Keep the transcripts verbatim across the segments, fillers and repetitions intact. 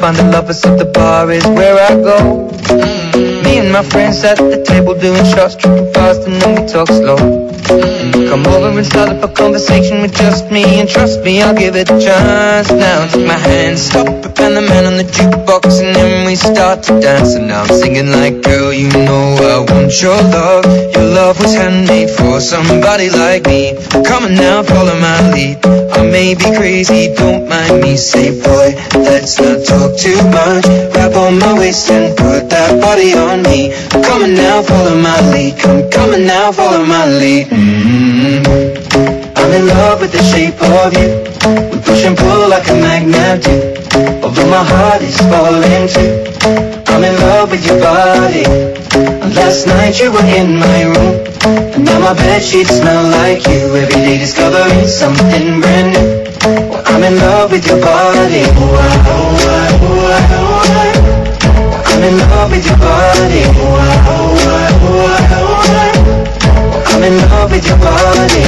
find the lovers at the bar is where I go. Mm-hmm. Me and my friends at the table doing shots, tripping fast and then we talk slow. And you come over and start up a conversation with just me, and trust me, I'll give it a chance. Now take my hand, stop it, and the man on the jukebox, and then we start to dance. And now I'm singing like, girl, you know I want your love. Your love was handmade for somebody like me. Come on now, follow my lead. I may be crazy, don't mind me. Say, boy, let's not talk too much. Wrap on my waist and put that body on me. Come on now, follow my lead. Come, come on now, follow my lead. Mm-hmm. I'm in love with the shape of you. We push and pull like a magnet do. Although my heart is falling too. I'm in love with your body. Last night you were in my room, and now my bedsheets smell like you. Every day discovering something brand new. Well, I'm in love with your body. I'm in love with your body. I'm in love with your body.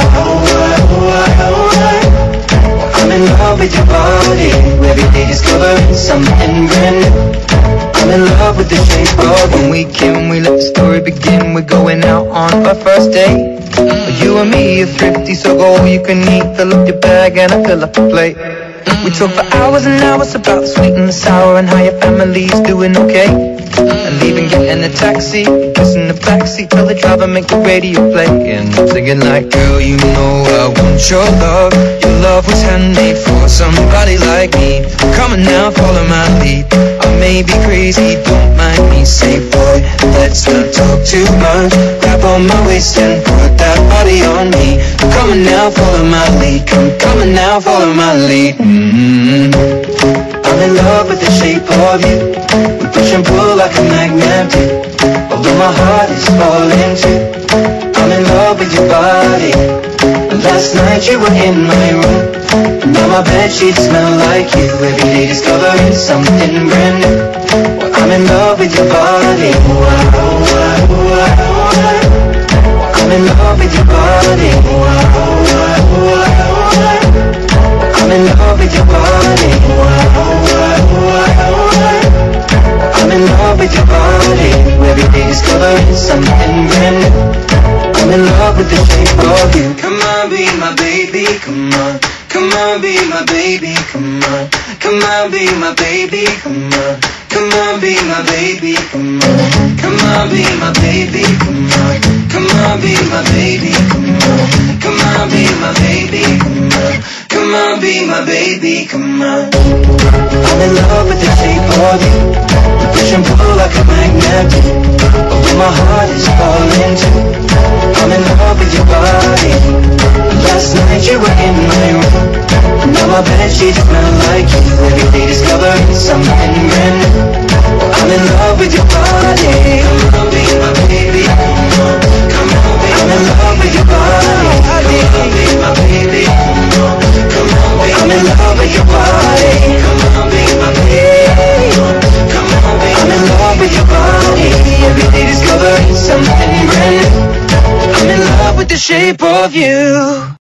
I'm in love with your body. Every day discovering something brand new. I'm in love with the shape of when we came, we let the story begin. We're going out on our first date. Mm-hmm. You and me are thrifty, so go all you can eat. Fill up your bag and I fill up the plate. Mm-hmm. We talk for hours and hours about the sweet and the sour and how your family's doing okay. Mm-hmm. And leaving, getting a taxi, kissing the backseat, tell the driver make the radio play. And I'm singing like, girl, you know I want your love. Your love was handmade for somebody like me. Come on now, follow my lead. I may be crazy, don't mind me. Say, boy, let's not talk too much. Grab on my waist and put that body on me. Come on now, follow my lead. Come, come on now, follow my lead. Mm-hmm. I'm in love with the shape of you. We push and pull like a magnet do. Although my heart is falling too. I'm in love with your body. Last night you were in my room, and now my bedsheets smell like you. Every day discovering something brand new. Well, I'm in love with your body. I'm in love with your body. I'm in love with your body. I'm in love with your body. Every day discovering something brand new. I'm in love with the shape of you. Come on, be my baby, come on. Come on, be my baby, come on. Come on, be my baby, come on. Come on, be my baby, come on. Come on, be my baby, come on. Come on, be my baby, come on. Come on, be my baby, come on. Come on, be my baby, come on. I'm in love with the shape of you. We push and pull like a magnet do. Although my heart is falling too. I'm in love with your body. Last night you were in my room, and now my bedsheets smell like you. Every day discovering something brand new. I'm in love with your body. Come on, be my baby. Come on, come on, be I'm in love with your body. Come on, be my baby. Come on, come on, be I'm in love with your body. Come on, be my baby. Come on, be I'm in love with your body. Every day discovering something brand new. I'm in love with the shape of you.